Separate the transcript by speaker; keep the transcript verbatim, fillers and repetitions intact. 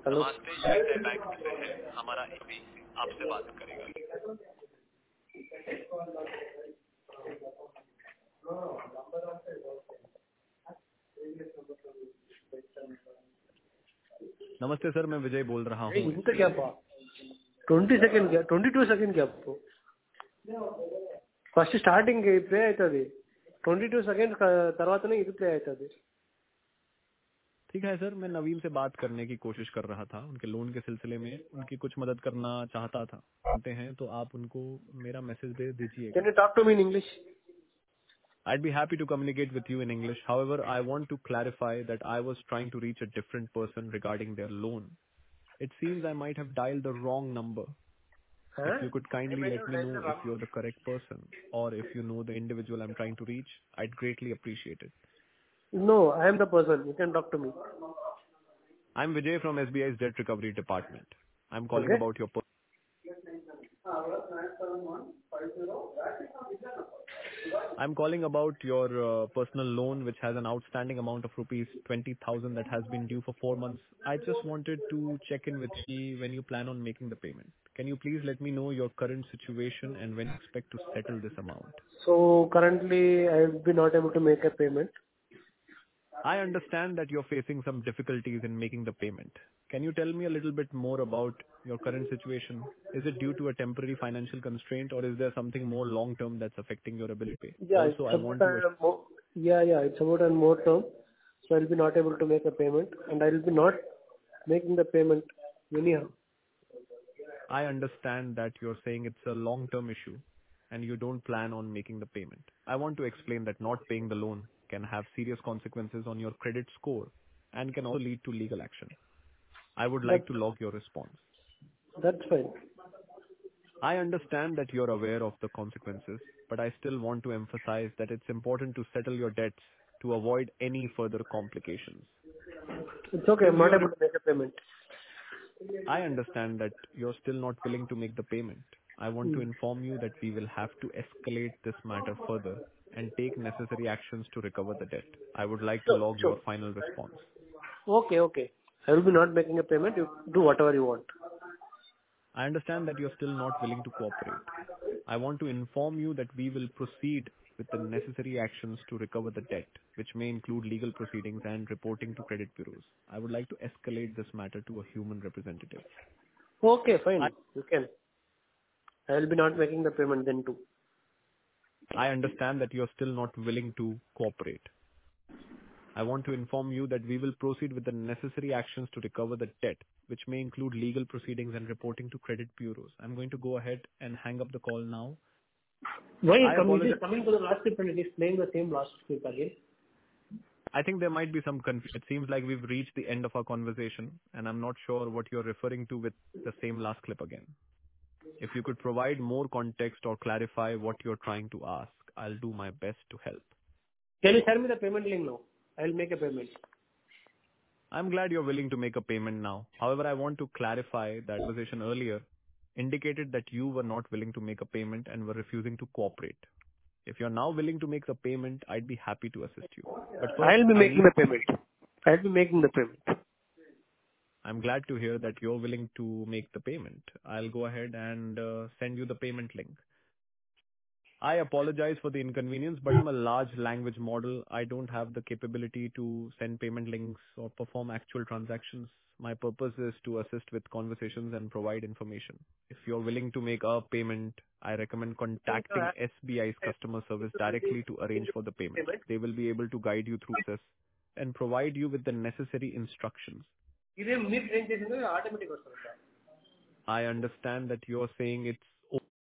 Speaker 1: Hello.
Speaker 2: नमस्ते, UNICEF bank से है। हमारा अभी आपसे बात करेगा। नमस्ते सर, मैं विजय बोल रहा
Speaker 1: ए,
Speaker 2: हूँ
Speaker 1: ఇంత
Speaker 2: एसबीआई
Speaker 1: గ్యాప్
Speaker 2: से।
Speaker 1: Twenty second gap twenty two second gap first starting play అవుతుంది ట్వంటీ టూ సెకండ్ తర్వాతనే ఇది ప్లే అవుతుంది.
Speaker 2: ठीक है सर, मैं नवीन से बात करने की कोशिश कर रहा था। उनके लोन के सिलसिले में उनकी कुछ मदद करना चाहता था। सुनते हैं तो आप उनको मेरा मैसेज भेज
Speaker 1: కెన్
Speaker 2: दीजिएगा।
Speaker 1: You talk to me in English?
Speaker 2: I'd be happy to communicate with you in English. However, I want to clarify that I was trying to reach a different person regarding their loan. It seems I might have dialed the wrong number. If you could kindly let me know if you're the correct person or if you know the individual I'm trying to reach, I'd greatly appreciate it.
Speaker 1: No I am the person, you can talk to me.
Speaker 2: I'm Vijay from S B I's Debt Recovery Department. I'm calling
Speaker 1: okay.
Speaker 2: about your per- I'm calling about your uh, personal loan, which has an outstanding amount of rupees twenty thousand that has been due for four months. I just wanted to check in with you when you plan on making the payment. Can you please let me know your current situation and when you expect to settle this amount?
Speaker 1: So currently I will be not able to make a payment.
Speaker 2: I understand that you're facing some difficulties in making the payment. Can you tell me a little bit more about your current situation? Is it due to a temporary financial constraint, or is there something more long-term that's affecting your ability to pay?
Speaker 1: Yeah,
Speaker 2: Also,
Speaker 1: it's
Speaker 2: I
Speaker 1: about
Speaker 2: want to...
Speaker 1: a more, yeah, yeah, it's about a more term. So I'll be not able to make a payment, and I will be not making the payment anyhow.
Speaker 2: I understand that you're saying it's a long-term issue, and you don't plan on making the payment. I want to explain that not paying the loan can have serious consequences on your credit score and can also lead to legal action. I would like
Speaker 1: That's
Speaker 2: to log your response.
Speaker 1: that's fine.
Speaker 2: I understand that you're aware of the consequences, but I still want to emphasize that it's important to settle your debts to avoid any further complications.
Speaker 1: It's okay. I'm
Speaker 2: Since
Speaker 1: not
Speaker 2: you're,
Speaker 1: able to make a payment.
Speaker 2: I understand that you're still not willing to make the payment. I want to
Speaker 1: Hmm.
Speaker 2: inform you that we will have to escalate this matter further and take necessary actions to recover the debt. I would like to
Speaker 1: Sure,
Speaker 2: log your
Speaker 1: sure.
Speaker 2: final response.
Speaker 1: Okay, okay. I will be not making a payment. You do whatever you want.
Speaker 2: I understand that you're still not willing to cooperate. I want to inform you that we will proceed with the necessary actions to recover the debt, which may include legal proceedings and reporting to credit bureaus. I would like to escalate this matter to a human representative.
Speaker 1: Okay,
Speaker 2: I,
Speaker 1: fine. You can. I will be not making the payment then too.
Speaker 2: I understand that you're still not willing to cooperate. I want to inform you that we will proceed with the necessary actions to recover the debt, which may include legal proceedings and reporting to credit bureaus. I'm going to go ahead and hang up the call now.
Speaker 1: Why
Speaker 2: I
Speaker 1: coming? It
Speaker 2: apologize.
Speaker 1: is coming to the last script and it is playing the same last script again.
Speaker 2: I think there might be some confusion. It seems like we've reached the end of our conversation, and I'm not sure what you're referring to with the same last clip again. If you could provide more context or clarify what you're trying to ask, I'll do my best to help.
Speaker 1: Can you send me the payment link now? I will make a payment.
Speaker 2: I'm glad you're willing to make a payment now. However, I want to clarify that conversation earlier indicated that you were not willing to make a payment and were refusing to cooperate. If you're now willing to make the payment, I'd be happy to assist you. But
Speaker 1: I
Speaker 2: first,
Speaker 1: will be
Speaker 2: I
Speaker 1: making
Speaker 2: need
Speaker 1: the payment. I will be making the payment.
Speaker 2: I'm glad to hear that you're willing to make the payment. I'll go ahead and uh, send you the payment link. I apologize for the inconvenience, but I'm a large language model. I don't have the capability to send payment links or perform actual transactions. My purpose is to assist with conversations and provide information. If you're willing to make a payment, I recommend contacting S B I's customer service directly to arrange for the payment.
Speaker 1: Payment.
Speaker 2: They will be able to guide you through this and provide you with the necessary instructions.
Speaker 1: ఇదే మీరు train చేసింది automatic వస్తుంది sir.
Speaker 2: I understand that you're saying it's